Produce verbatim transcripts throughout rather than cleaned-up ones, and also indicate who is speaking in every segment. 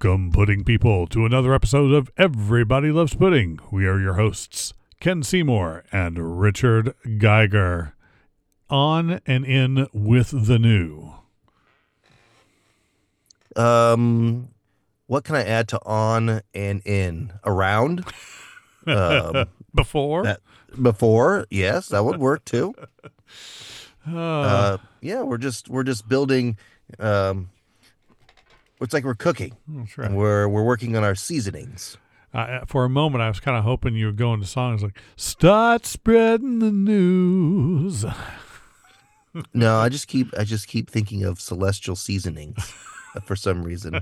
Speaker 1: Welcome, pudding people, to another episode of Everybody Loves Pudding. We are your hosts, Ken Seymour and Richard Geiger. On and in with the new.
Speaker 2: Um, what can I add to on and in? Around? Um,
Speaker 1: Before?
Speaker 2: that, before, yes, that would work too.
Speaker 1: Uh,
Speaker 2: Uh, yeah, we're just we're just building. Um, it's like we're cooking.
Speaker 1: that's right.
Speaker 2: And we're we're working on our seasonings.
Speaker 1: Uh, for a moment, I was kind of hoping you were going to songs like "Start Spreading the News."
Speaker 2: No, I just keep I just keep thinking of celestial seasonings for some reason.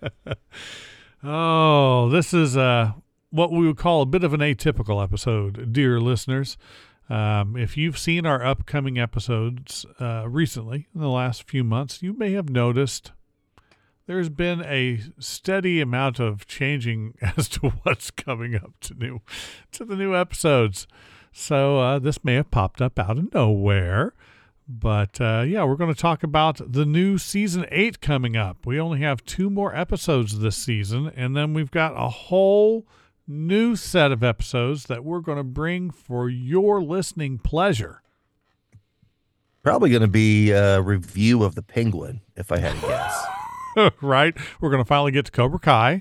Speaker 1: Oh, this is uh, what we would call a bit of an atypical episode, dear listeners. Um, if you've seen our upcoming episodes uh, recently, in the last few months, you may have noticed there's been a steady amount of changing as to what's coming up to new to the new episodes. So uh, this may have popped up out of nowhere. But, uh, yeah, we're going to talk about the new season eight coming up. We only have two more episodes this season, and then we've got a whole new set of episodes that we're going to bring for your listening pleasure.
Speaker 2: Probably going to be a review of The Penguin, if I had to guess.
Speaker 1: Right? We're going to finally get to Cobra Kai.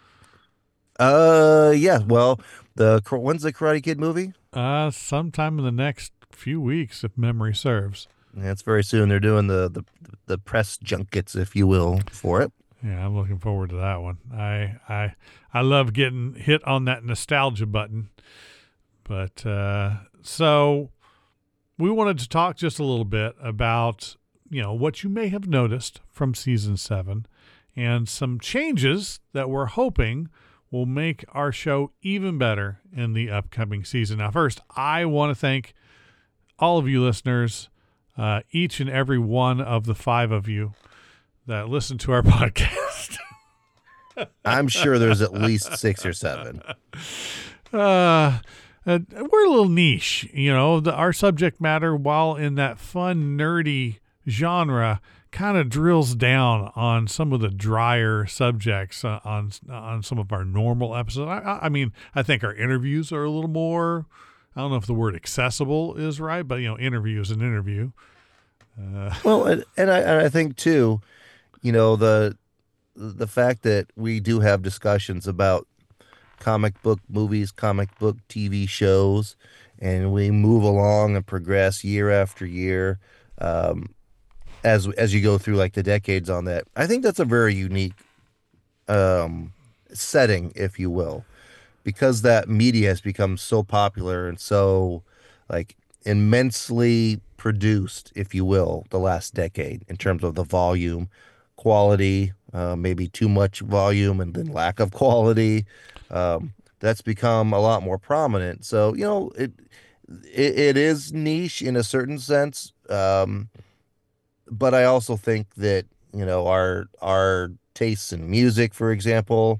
Speaker 2: Uh, yeah. Well, the when's the Karate Kid movie?
Speaker 1: Uh, sometime in the next few weeks, if memory serves.
Speaker 2: Yeah, it's very soon. They're doing the, the the press junkets, if you will, for it.
Speaker 1: Yeah, I'm looking forward to that one. I I I love getting hit on that nostalgia button. But uh, so we wanted to talk just a little bit about, you know, what you may have noticed from season seven and some changes that we're hoping will make our show even better in the upcoming season. Now, first, I want to thank all of you listeners, uh, each and every one of the five of you that listen to our podcast.
Speaker 2: I'm sure there's at least six or seven.
Speaker 1: Uh, uh, we're a little niche, you know. The, our subject matter, while in that fun, nerdy genre, kind of drills down on some of the drier subjects uh, on on some of our normal episodes. I, I mean, I think our interviews are a little more. I don't know if the word accessible is right, but, you know, interview is an interview. Uh,
Speaker 2: Well, and, and I and I think too, you know, the the fact that we do have discussions about comic book movies, comic book T V shows, and we move along and progress year after year, um, as as you go through like the decades on that. I think that's a very unique um, setting, if you will, because that media has become so popular and so like immensely produced, if you will, the last decade in terms of the volume, quality, uh, maybe too much volume and then lack of quality. Um, that's become a lot more prominent. So, you know, it it, it is niche in a certain sense. Um, but I also think that, you know, our our tastes in music, for example,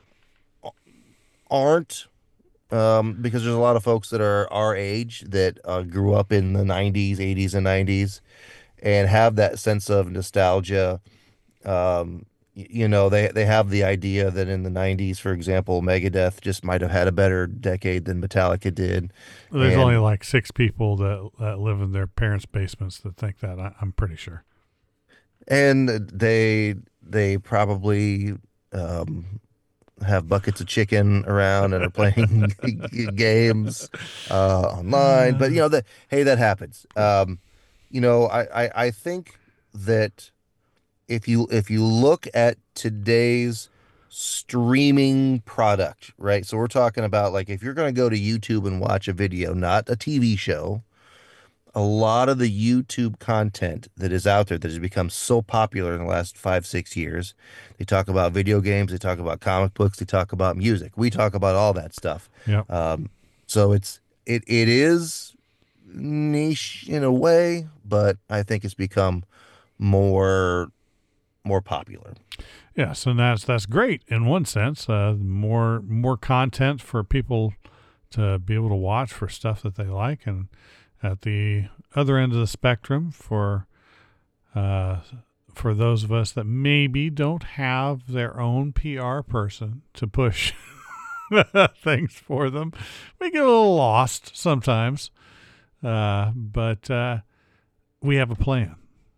Speaker 2: aren't um, because there's a lot of folks that are our age that uh, grew up in the nineties, eighties, and nineties and have that sense of nostalgia. Um, y- you know, they, they have the idea that in the nineties, for example, Megadeth just might have had a better decade than Metallica did.
Speaker 1: there's
Speaker 2: And-
Speaker 1: only like six people that, that live in their parents' basements that think that. I, I'm pretty sure.
Speaker 2: And they they probably um, have buckets of chicken around and are playing games uh, online. But you know that hey, that happens. Um, you know, I, I, I think that if you if you look at today's streaming product, right? So we're talking about like if you're going to go to YouTube and watch a video, not a T V show. A lot of the YouTube content that is out there that has become so popular in the last five, six years. They talk about video games, they talk about comic books, they talk about music. We talk about all that stuff.
Speaker 1: Yeah.
Speaker 2: Um, so it's it it is niche in a way, but I think it's become more more popular.
Speaker 1: Yes, and that's that's great in one sense. Uh, more more content for people to be able to watch for stuff that they like, and at the other end of the spectrum for uh, for those of us that maybe don't have their own P R person to push things for them, we get a little lost sometimes. Uh, but uh, we have a plan.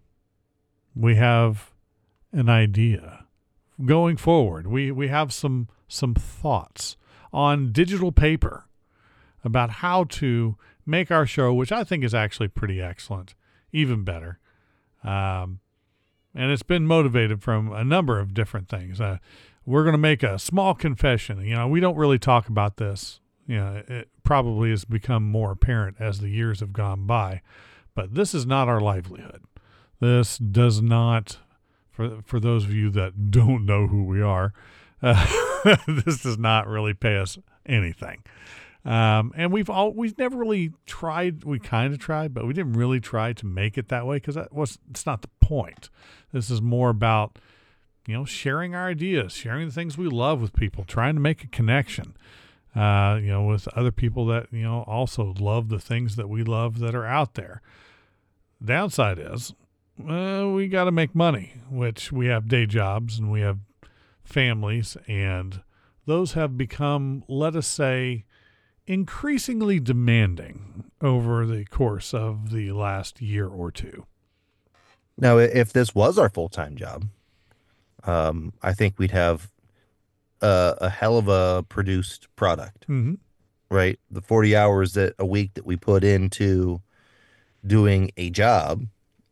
Speaker 1: We have an idea going forward. We we have some some thoughts on digital paper about how to make our show, which I think is actually pretty excellent, even better. Um, and it's been motivated from a number of different things. Uh, we're going to make a small confession. You know, we don't really talk about this. You know, it probably has become more apparent as the years have gone by, but this is not our livelihood. This does not, for for those of you that don't know who we are, uh, this does not really pay us anything. Um, and we've all, we've never really tried, we kind of tried, but we didn't really try to make it that way because that was, it's not the point. This is more about, you know, sharing our ideas, sharing the things we love with people, trying to make a connection, uh, you know, with other people that, you know, also love the things that we love that are out there. Downside is, uh, we got to make money, which we have day jobs and we have families, and those have become, let us say, increasingly demanding over the course of the last year or two.
Speaker 2: Now, if this was our full-time job, um, I think we'd have a, a hell of a produced product,
Speaker 1: Mm-hmm.
Speaker 2: right? The forty hours that a week that we put into doing a job,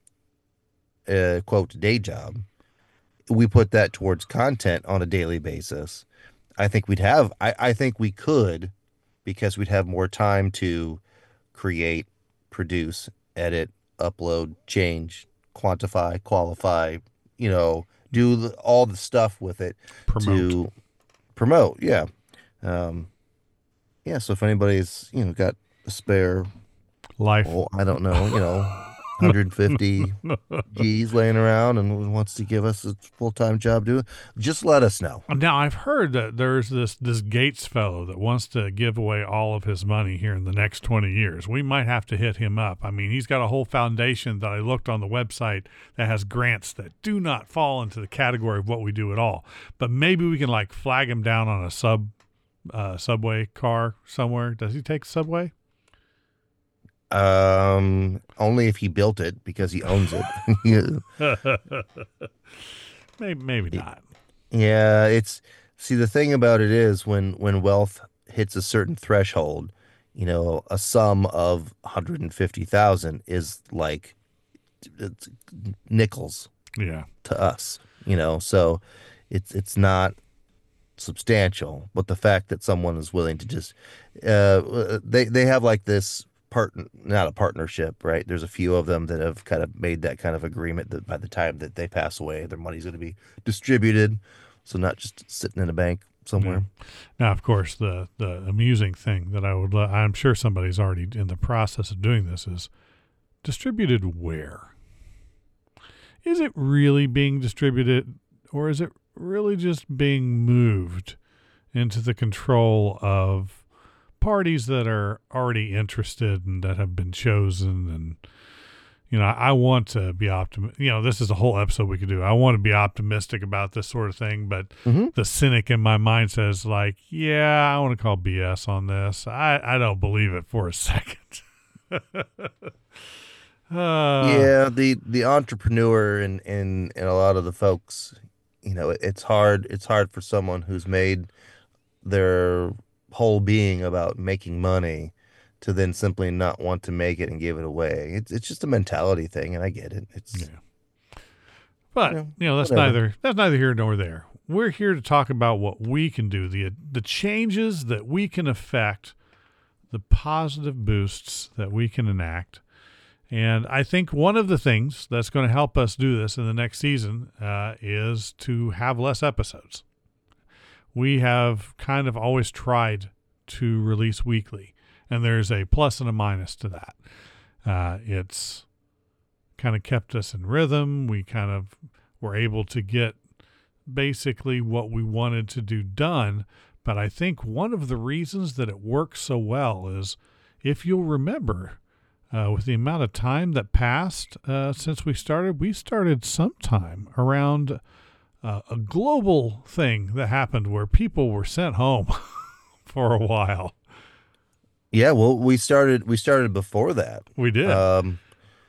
Speaker 2: uh, quote, day job, we put that towards content on a daily basis. I think we'd have, I, I think we could, because we'd have more time to create, produce, edit, upload, change, quantify, qualify, you know, do the, all the stuff with it.
Speaker 1: Promote.
Speaker 2: To promote. Yeah. Um, yeah. So if anybody's, you know, got a spare,
Speaker 1: Life.
Speaker 2: well, I don't know, you know, one hundred fifty G's laying around and wants to give us a full-time job doing, just let us know.
Speaker 1: Now, I've heard that there's this, this Gates fellow that wants to give away all of his money here in the next twenty years. We might have to hit him up. I mean, he's got a whole foundation that I looked on the website that has grants that do not fall into the category of what we do at all. But maybe we can, like, flag him down on a sub uh, subway car somewhere. Does he take subway?
Speaker 2: Um, only if he built it, because he owns it. Yeah.
Speaker 1: maybe, maybe not.
Speaker 2: Yeah, it's, see, the thing about it is when when wealth hits a certain threshold, you know, a sum of one hundred fifty thousand is like, it's nickels
Speaker 1: Yeah.
Speaker 2: to us, you know. So it's it's not substantial, but the fact that someone is willing to just uh they they have like this part, not a partnership, right? There's a few of them that have kind of made that kind of agreement that by the time that they pass away, their money's going to be distributed, so not just sitting in a bank somewhere.
Speaker 1: Yeah. Now, of course, the the amusing thing that I would, lo- I'm sure somebody's already in the process of doing this, is distributed where? Is it really being distributed, or is it really just being moved into the control of parties that are already interested and that have been chosen? And, you know, I want to be optimistic. You know, this is a whole episode we could do. I want to be optimistic about this sort of thing, but
Speaker 2: Mm-hmm.
Speaker 1: the cynic in my mind says, like, yeah, I want to call B S on this. I, I don't believe it for a second. uh,
Speaker 2: Yeah, the the entrepreneur and, and and a lot of the folks, you know, it, it's hard it's hard for someone who's made their whole being about making money to then simply not want to make it and give it away. It's it's just a mentality thing, and I get it. It's
Speaker 1: Yeah. But,
Speaker 2: Yeah,
Speaker 1: you know, that's
Speaker 2: whatever.
Speaker 1: neither that's neither here nor there. We're here to talk about what we can do, the the changes that we can affect, the positive boosts that we can enact. And I think one of the things that's going to help us do this in the next season uh, is to have less episodes. We have kind of always tried to release weekly, and there's a plus and a minus to that. Uh, it's kind of kept us in rhythm. We kind of were able to get basically what we wanted to do done. But I think one of the reasons that it works so well is, if you'll remember, uh, with the amount of time that passed uh, since we started, we started sometime around uh, a global thing that happened where people were sent home for a while.
Speaker 2: Yeah, well, we started we started before that.
Speaker 1: We did.
Speaker 2: Um,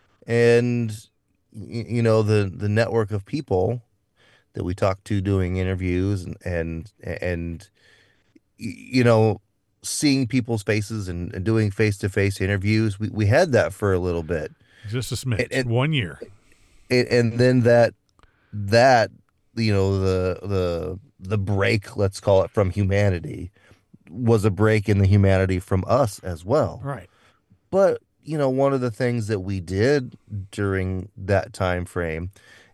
Speaker 2: and y- you know, the the network of people that we talked to doing interviews and and and y- you know, seeing people's faces and, and doing face-to-face interviews, we, we had that for a little bit.
Speaker 1: Just a
Speaker 2: And,
Speaker 1: smidge.
Speaker 2: and
Speaker 1: One year.
Speaker 2: and and then that that you know the the the break, let's call it, from humanity was a break in the humanity from us as well.
Speaker 1: Right.
Speaker 2: But you know, one of the things that we did during that time frame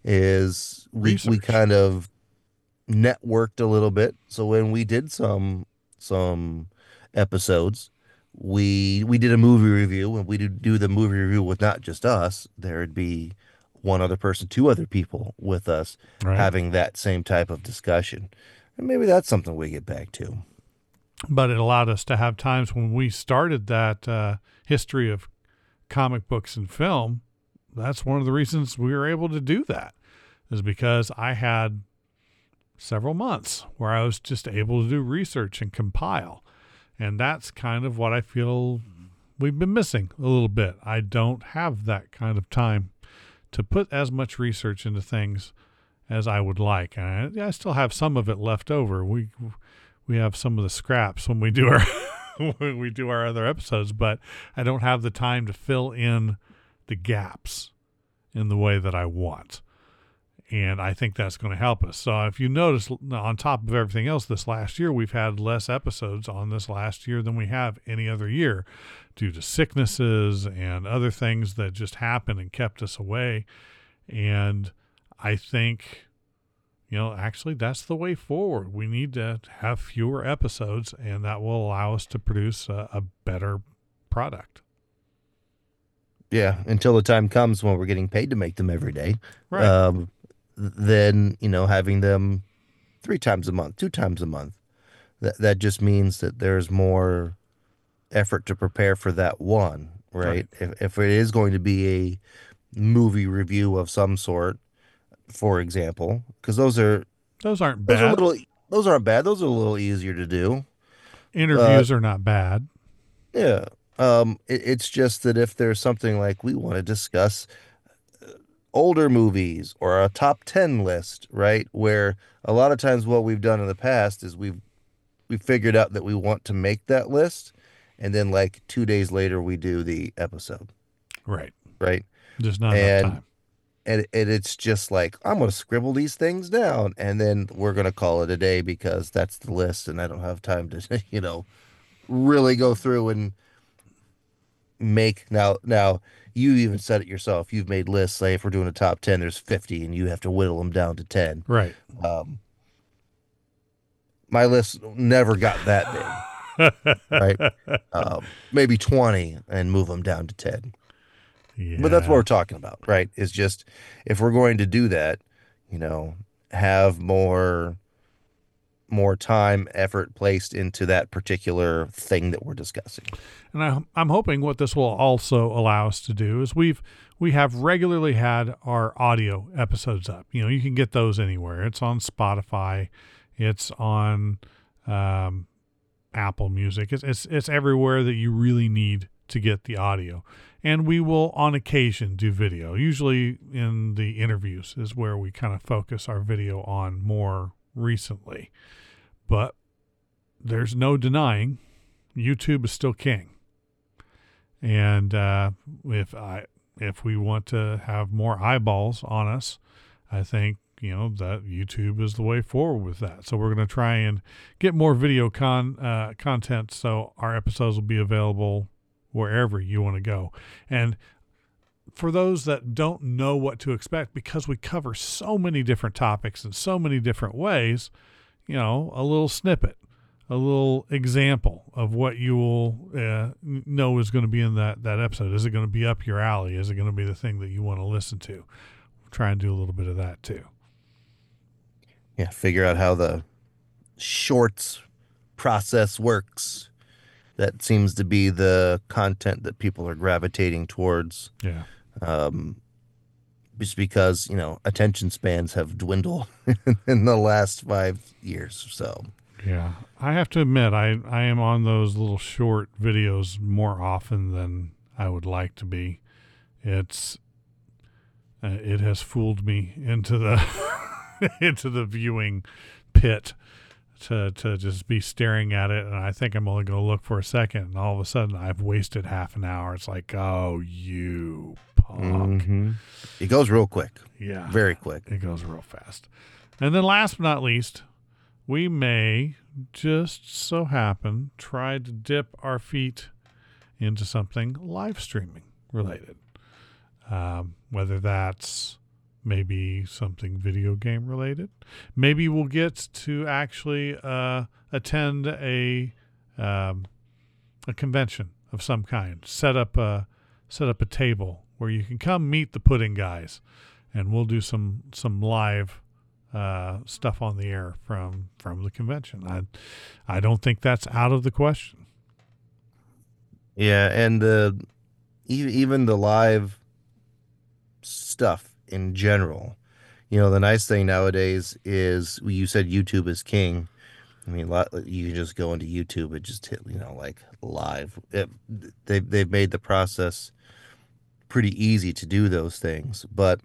Speaker 2: is we we
Speaker 1: Research.
Speaker 2: kind of networked a little bit. So when we did some some episodes, we we did a movie review, and we did do the movie review with not just us. There'd be one other person, two other people with us
Speaker 1: Right.
Speaker 2: having that same type of discussion. And maybe that's something we get back to.
Speaker 1: But it allowed us to have times when we started that uh, history of comic books and film. That's one of the reasons we were able to do that, is because I had several months where I was just able to do research and compile. And that's kind of what I feel we've been missing a little bit. I don't have that kind of time to put as much research into things as I would like. And I, I still have some of it left over. We we have some of the scraps when we do our when we do our other episodes, but I don't have the time to fill in the gaps in the way that I want. And I think that's going to help us. So if you notice, on top of everything else, this last year, we've had less episodes on this last year than we have any other year due to sicknesses and other things that just happened and kept us away. And I think, you know, actually that's the way forward. We need to have fewer episodes, and that will allow us to produce a, a better product.
Speaker 2: Yeah, until the time comes when we're getting paid to make them every day.
Speaker 1: Right.
Speaker 2: Um, then, you know, having them three times a month, two times a month, that that just means that there's more effort to prepare for that one, right?
Speaker 1: Right.
Speaker 2: If if it is going to be a movie review of some sort, for example, because those are
Speaker 1: Those aren't
Speaker 2: those are a
Speaker 1: bad.
Speaker 2: little those aren't bad. Those are a little easier to do. But
Speaker 1: Interviews are not bad.
Speaker 2: yeah, um, it, it's just that if there's something like we want to discuss older movies or a top ten list, right? Where a lot of times what we've done in the past is we've we figured out that we want to make that list, and then like two days later we do the episode,
Speaker 1: Right.
Speaker 2: right?
Speaker 1: Just not enough
Speaker 2: And
Speaker 1: time.
Speaker 2: and, and it's just like I'm going to scribble these things down, and then we're going to call it a day because that's the list, and I don't have time to you know really go through and make now now you even said it yourself. You've made lists. Say if we're doing a top ten, there's fifty, and you have to whittle them down to ten.
Speaker 1: Right.
Speaker 2: Um, my list never got that big, right? Um, maybe twenty and move them down to ten.
Speaker 1: Yeah.
Speaker 2: But that's what we're talking about, right? Is just if we're going to do that, you know, have more more time, effort placed into that particular thing that we're discussing.
Speaker 1: And I, I'm hoping what this will also allow us to do is we've we have regularly had our audio episodes up. You know, you can get those anywhere. It's on Spotify, it's on um, Apple Music. It's, it's it's everywhere that you really need to get the audio. And we will on occasion do video. Usually in the interviews is where we kind of focus our video on more recently. But there's no denying YouTube is still king. And uh, if I if we want to have more eyeballs on us, I think, you know, that YouTube is the way forward with that. So we're going to try and get more video con uh, content so our episodes will be available wherever you want to go. And for those that don't know what to expect, because we cover so many different topics in so many different ways, you know, a little snippet, a little example of what you will uh, know is going to be in that, that episode. Is it going to be up your alley? Is it going to be the thing that you want to listen to? We'll try and do a little bit of that too.
Speaker 2: Yeah, figure out how the shorts process works that seems to be the content that people are gravitating towards.
Speaker 1: Yeah.
Speaker 2: Um, just because, you know, attention spans have dwindled in the last five years or so.
Speaker 1: Yeah. I have to admit, I, I am on those little short videos more often than I would like to be. It's, uh, it has fooled me into the, into the viewing pit to, to just be staring at it. And I think I'm only going to look for a second. And all of a sudden I've wasted half an hour. It's like, oh, you punk.
Speaker 2: Mm-hmm. It goes real quick.
Speaker 1: Yeah.
Speaker 2: Very quick.
Speaker 1: It goes real fast. And then last but not least, we may just so happen try to dip our feet into something live streaming related. Um, whether that's maybe something video game related. Maybe we'll get to actually uh, attend a um, a convention of some kind. Set up a set up a table where you can come meet the pudding guys, and we'll do some some live uh, stuff on the air from from the convention. I I don't think that's out of the question.
Speaker 2: Yeah, and the e- even the live stuff in general. You know, the nice thing nowadays is you said YouTube is king. I mean, you can just go into YouTube and just hit, you know, like live. It, they've they've made the process pretty easy to do those things. But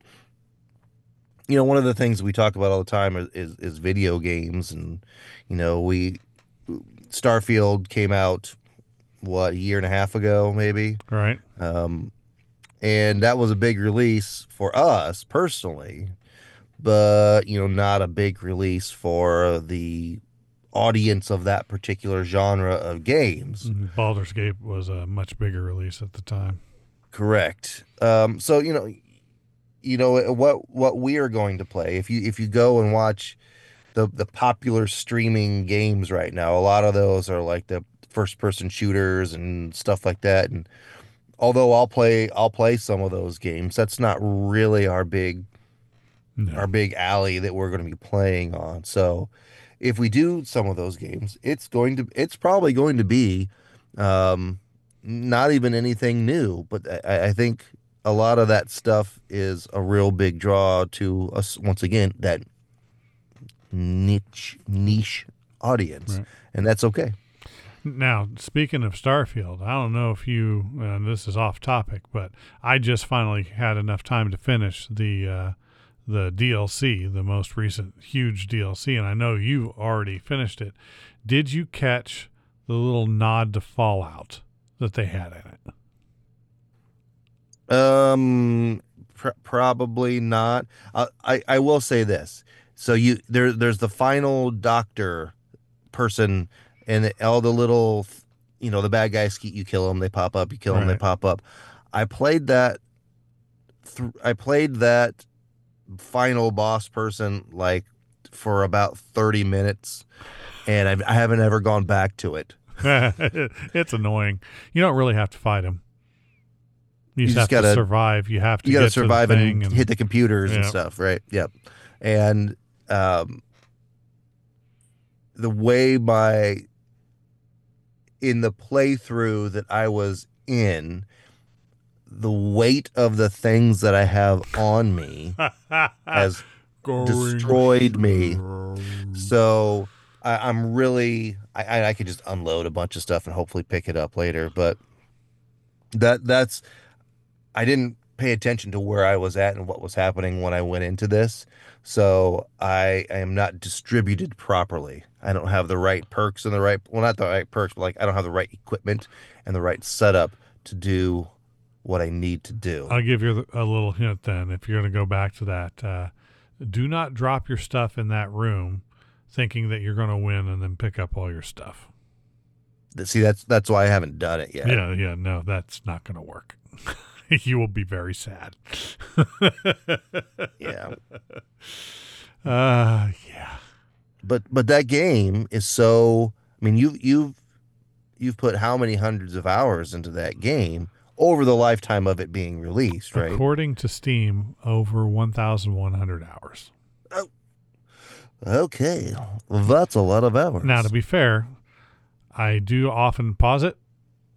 Speaker 2: you know, one of the things we talk about all the time is is, is video games, and you know, we Starfield came out what a year and a half ago, maybe.
Speaker 1: Right.
Speaker 2: Um, and that was a big release for us personally, but you know, not a big release for the audience of that particular genre of games.
Speaker 1: Mm-hmm. Baldur's Gate was a much bigger release at the time.
Speaker 2: Correct. Um, so you know, you know what what we are going to play. If you if you go and watch the the popular streaming games right now, a lot of those are like the first person shooters and stuff like that. And although I'll play I'll play some of those games, that's not really our big no. our big alley that we're going to be playing on. So if we do some of those games, it's going to it's probably going to be um, not even anything new. But I, I think a lot of that stuff is a real big draw to us. Once again, that niche niche audience, right. And that's okay.
Speaker 1: Now, speaking of Starfield, I don't know if you, and this is off topic, but I just finally had enough time to finish the uh, the D L C, the most recent huge D L C, and I know you already finished it. Did you catch the little nod to Fallout that they had in
Speaker 2: it? Um, pr- probably not. Uh, I I will say this. So you there there's the final doctor person. And all the little, you know, the bad guys, you kill them, they pop up. You kill them, right. They pop up. I played that. Th- I played that final boss person like for about thirty minutes, and I've, I haven't ever gone back to it.
Speaker 1: It's annoying. You don't really have to fight him. You, you just, just have
Speaker 2: gotta,
Speaker 1: to survive. You have to.
Speaker 2: You got
Speaker 1: to
Speaker 2: survive and,
Speaker 1: and
Speaker 2: hit the computers
Speaker 1: yeah.
Speaker 2: and stuff, right? Yep. And um, the way my in the playthrough that I was in, the weight of the things that I have on me has Going destroyed me. So I, I'm really, I, I could just unload a bunch of stuff and hopefully pick it up later. But that that's, I didn't pay attention to where I was at and what was happening when I went into this. So I, I am not distributed properly. I don't have the right perks and the right, well, not the right perks, but like I don't have the right equipment and the right setup to do what I need to do.
Speaker 1: I'll give you a little hint then. If you're going to go back to that, uh, do not drop your stuff in that room thinking that you're going to win and then pick up all your stuff.
Speaker 2: See, that's, that's why I haven't done it yet.
Speaker 1: Yeah. Yeah. No, that's not going to work. You will be very sad.
Speaker 2: Yeah.
Speaker 1: Uh, yeah.
Speaker 2: But but that game is so. I mean, you you've you've put how many hundreds of hours into that game over the lifetime of it being released, right?
Speaker 1: According to Steam, over one thousand one hundred hours.
Speaker 2: Oh, okay, well, that's a lot of hours.
Speaker 1: Now, to be fair, I do often pause it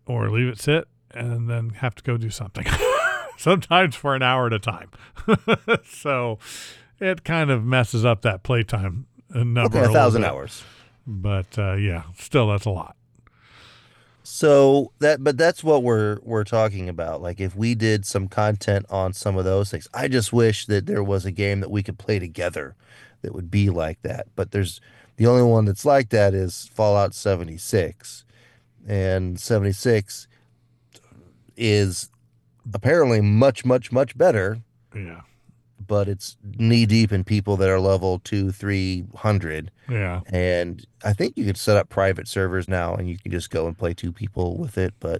Speaker 1: or leave it sit and then have to go do something. Sometimes for an hour at a time. So it kind of messes up that playtime number.
Speaker 2: Okay, a thousand
Speaker 1: bit.
Speaker 2: hours.
Speaker 1: But uh, yeah, still that's a lot.
Speaker 2: So that, but that's what we're we're talking about. Like if we did some content on some of those things, I just wish that there was a game that we could play together that would be like that. But there's the only one that's like that is Fallout seventy-six, and seventy-six is apparently much, much, much better.
Speaker 1: Yeah.
Speaker 2: But it's knee deep in people that are level two, three hundred.
Speaker 1: Yeah.
Speaker 2: And I think you could set up private servers now and you can just go and play two people with it. But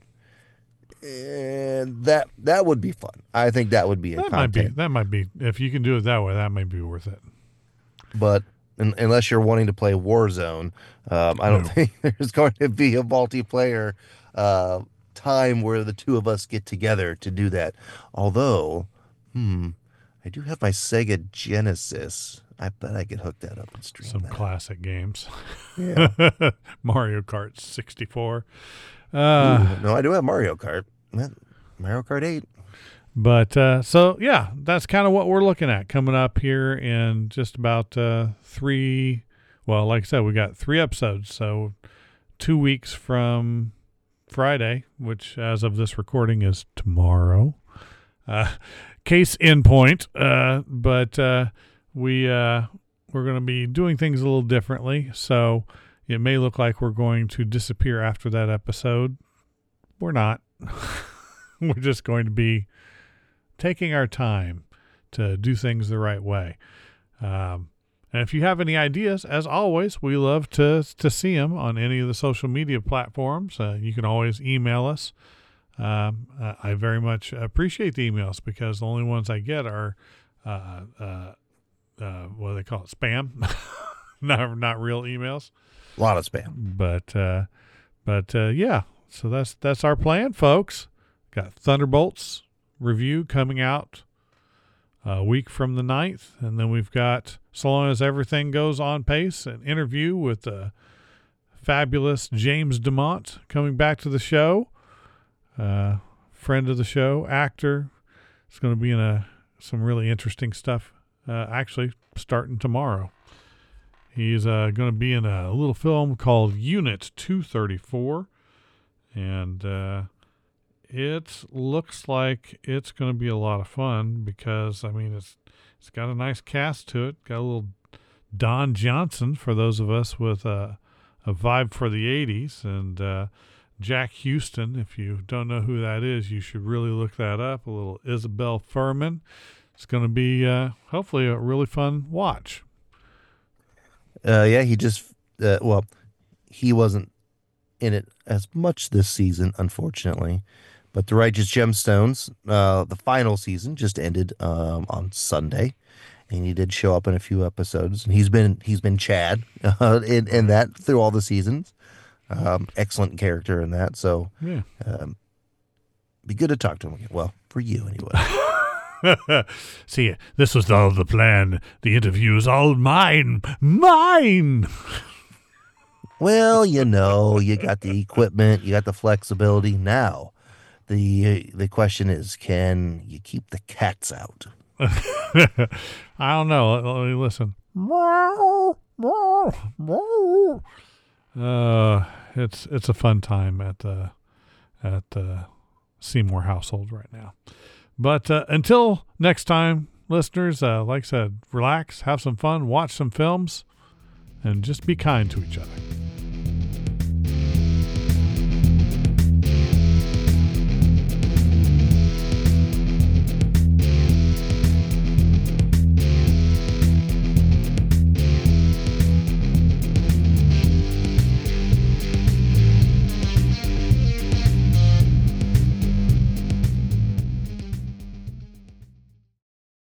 Speaker 2: and that that would be fun. I think that would be a
Speaker 1: that
Speaker 2: content.
Speaker 1: might be that might be if you can do it that way, that might be worth it.
Speaker 2: But un, unless you're wanting to play Warzone, um, I don't no. think there's going to be a multiplayer uh, time where the two of us get together to do that. Although, hmm. I do have my Sega Genesis. I bet I could hook that up and stream
Speaker 1: some
Speaker 2: that.
Speaker 1: Classic games.
Speaker 2: Yeah.
Speaker 1: Mario Kart sixty-four. Uh,
Speaker 2: Ooh, no, I do have Mario Kart. Mario Kart eight.
Speaker 1: But uh, so, yeah, that's kind of what we're looking at coming up here in just about uh, three. Well, like I said, we got three episodes. So two weeks from Friday, which as of this recording is tomorrow. Uh, case in point, uh, but uh, we uh, we're going to be doing things a little differently. So it may look like we're going to disappear after that episode. We're not. We're just going to be taking our time to do things the right way. Um, and if you have any ideas, as always, we love to to see them on any of the social media platforms. Uh, you can always email us. Um, uh, I very much appreciate the emails because the only ones I get are, uh, uh, uh, what do they call it? Spam, not, not real emails.
Speaker 2: A lot of spam,
Speaker 1: but, uh, but, uh, yeah, so that's, that's our plan, folks. Got Thunderbolts review coming out a week from the ninth. And then we've got, so long as everything goes on pace, an interview with the fabulous James DeMont coming back to the show. Uh, friend of the show, actor. It's going to be in a some really interesting stuff. Uh, actually, starting tomorrow, he's uh, going to be in a little film called Unit two thirty-four, and uh, it looks like it's going to be a lot of fun because I mean it's it's got a nice cast to it. Got a little Don Johnson for those of us with a a vibe for the eighties, and uh, Jack Houston. If you don't know who that is, you should really look that up. A little Isabel Furman. It's going to be uh, hopefully a really fun watch.
Speaker 2: Uh, yeah, he just uh, well, he wasn't in it as much this season, unfortunately. But The Righteous Gemstones, uh, the final season just ended um, on Sunday, and he did show up in a few episodes. And he's been he's been Chad uh, in in that through all the seasons. Um, excellent character in that. So,
Speaker 1: yeah,
Speaker 2: um, be good to talk to him again. Well, for you anyway.
Speaker 1: See, this was all the plan. The interview is all mine, mine.
Speaker 2: Well, you know, you got the equipment, you got the flexibility. Now, the the question is, can you keep the cats out?
Speaker 1: I don't know. Let, let me listen. Uh, it's it's a fun time at the at the Seymour household right now. But uh, until next time, listeners, uh, like I said, relax, have some fun, watch some films, and just be kind to each other.